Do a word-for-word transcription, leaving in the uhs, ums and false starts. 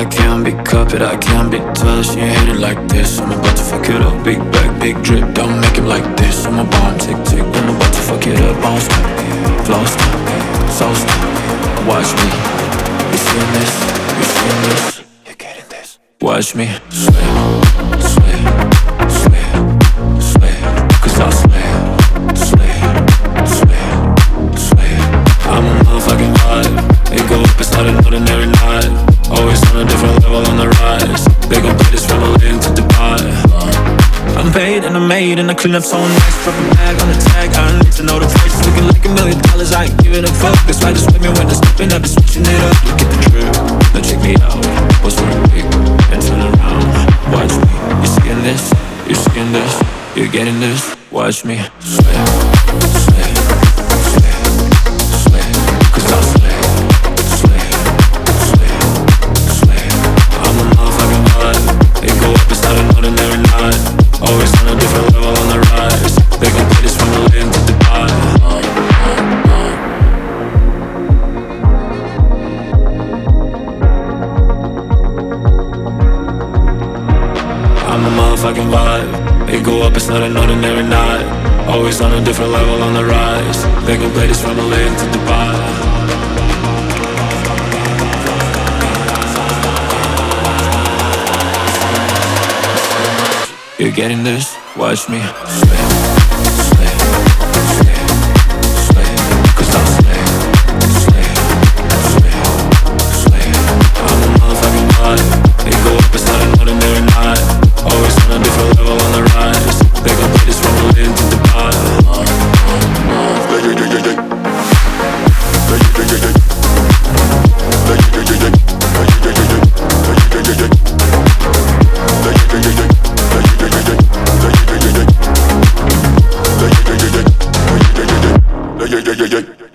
can't be copied, I can't be touched. You ain't hit it like this, I'm about to fuck it up. Big back, big drip, don't make him like this. I'm a bomb, tick, tick, I'm about to fuck it up. Bounce stop, flow stop, so stop. Watch me, you seeing this, you seeing this, you getting this. Watch me, sway, sway, sway, sway. Cause I'll sway, sway, sway, sway. I'm a motherfucking vibe. It go up, it's not an ordinary night. Always on a different level on the rise. They gon' play this from L A into Dubai. I'm paid and I'm made and I clean up so nice. Drop a bag on the tag, I don't need to know the price. Looking like a million dollars, I ain't giving a fuck. That's why just with me when it's stepping up and switching it up. Look at the drip, now check me out. Pose for a week and turn around. Watch me, you seeing this, you seeing this, you're getting this. Watch me, sway, sway, sway, sway. Cause I'll sway, sway, sway, sway. I'm a motherfucking vibe. It go up, it's not an ordinary night. Always on a different level on the rise. They gon' play this from L A into Dubai. I'm a motherfucking vibe. It go up, it's not an ordinary night. Always on a different level on the rise. They gon' play this from L A into Dubai. You're getting this, watch me sway, sway, sway, sway. Cause I'll sway, sway, sway, sway. I'm a motherfucking vibe. It go up, it's not an ordinary night. Always on a different level on the rise. They gon' play this from L A into Dubai. Yeah, yeah, yeah, yeah.